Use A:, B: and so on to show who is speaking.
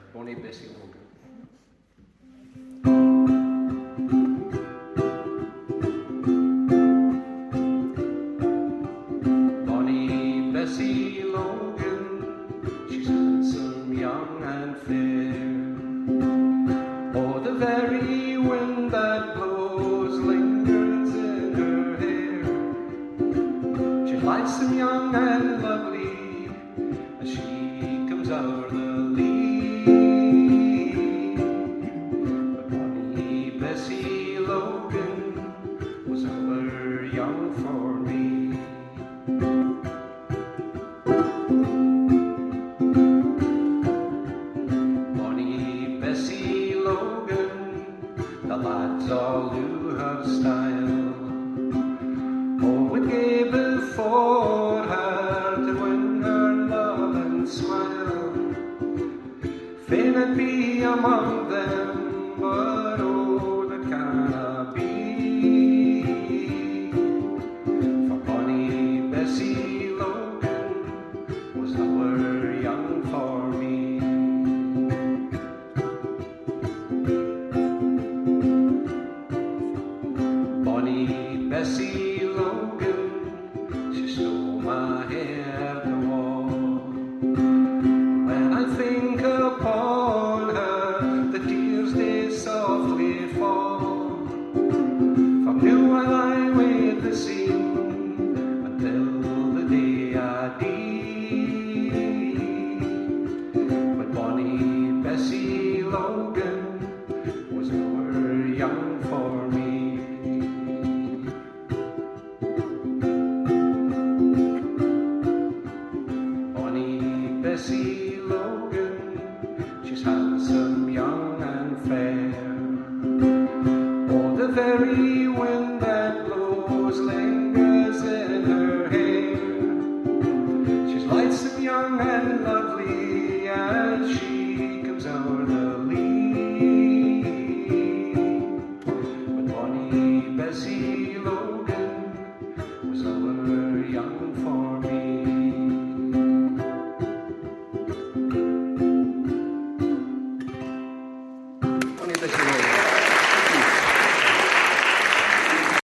A: Bonnie Bessie Logan. Bonnie Bessie Logan, she's handsome, young and fair. Oh, the very wind that blows lingers in her hair. She's lightsome, young and lovely as she comes out of the lead. But Bonnie Bessie Logan was ever young for me. Bonnie Bessie Logan, the lads all do have style. Oh, would give before her to win her love and smile. Fain I'd be among them, but oh, that cannot be. For Bonnie Bessie Logan was ever young for me. Bonnie Bessie Logan, she stole my hair to walk. When I think upon her, the tears they softly fall. From new I lie with the sea until the day I die. But Bonnie Bessie Logan was ever young for me. Bessie Logan.